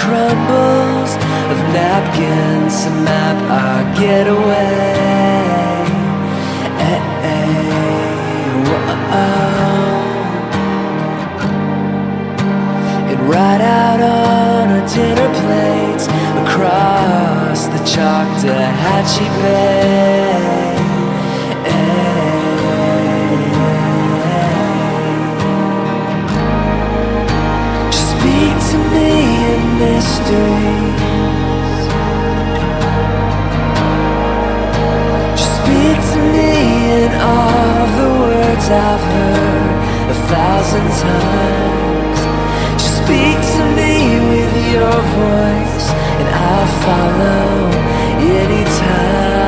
crumbles of napkins to map our getaway. And right out on our dinner plates across the Choctawhatchee Bay. Just speak to me in mysteries. Just speak to me in all the words I've heard 1,000 times. Just speak to me with your voice, and I'll follow anytime.